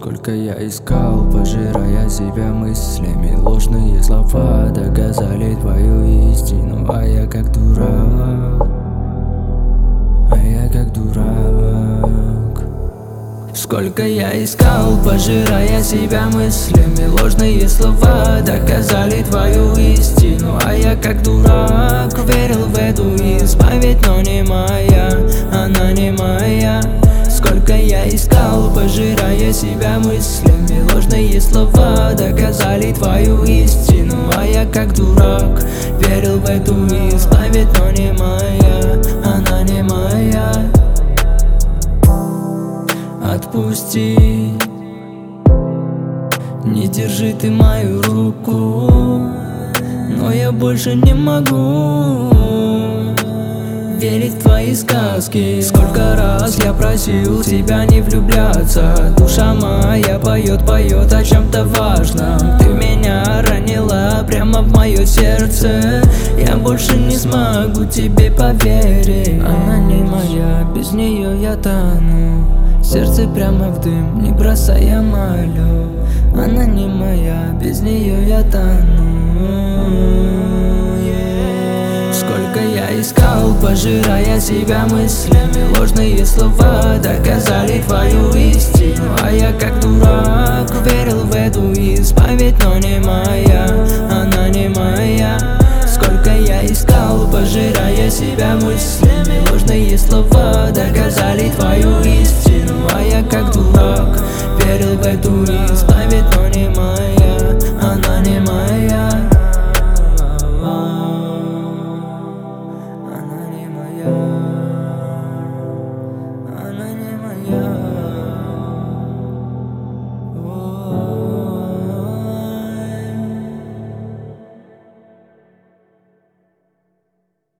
Сколько я искал, пожирая себя мыслями. Ложные слова доказали твою истину. А я как дурак, Сколько я искал, пожирая себя мыслями. Ложные слова доказали твою истину. А я как дурак верил в эту исповедь, но не моя, она не моя. Сколько я искал, пожирая себя мыслями. Ложные слова доказали твою истину. А я как дурак верил в эту исповедь, но не моя, она не моя. Отпусти, не держи ты мою руку, но я больше не могу верить в твои сказки. Сколько раз я просил тебя не влюбляться. Душа моя поет о чем-то важном. Ты меня ранила прямо в мое сердце. Я больше не смогу тебе поверить. Она не моя, без нее я тону. Сердце прямо в дым, не бросай, я молю. Она не моя, без нее я тону. Сколько я искал, пожирая себя мыслями. Ложные слова доказали твою истину. А я как дурак верил в эту исповедь, но не моя, она не моя. Сколько я искал, пожирая себя мыслями. Ложные слова доказали твою истину. А я как